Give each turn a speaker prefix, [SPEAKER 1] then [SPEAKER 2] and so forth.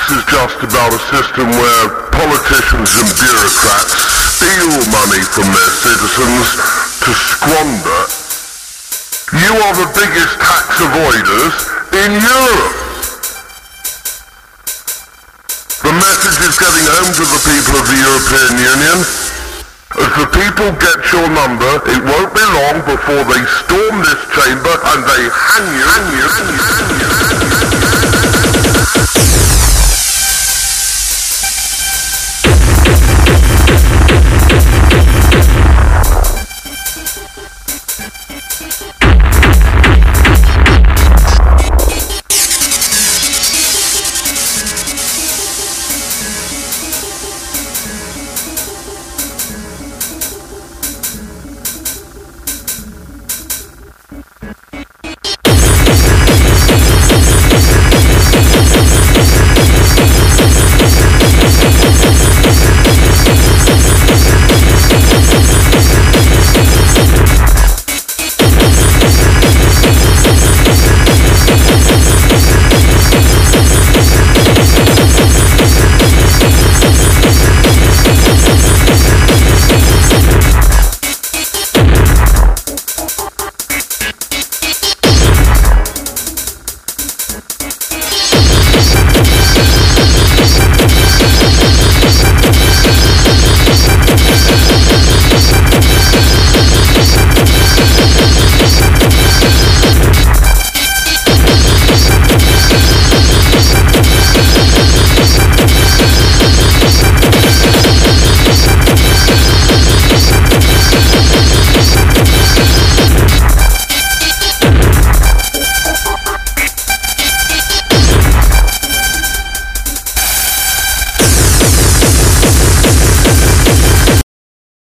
[SPEAKER 1] is just about a system where politicians and bureaucrats steal money from their citizens to squander. You are the biggest tax avoiders in Europe. The message is getting home to the people of the European Union. As the people get your number, it won't be long before they storm this chamber and they hang you.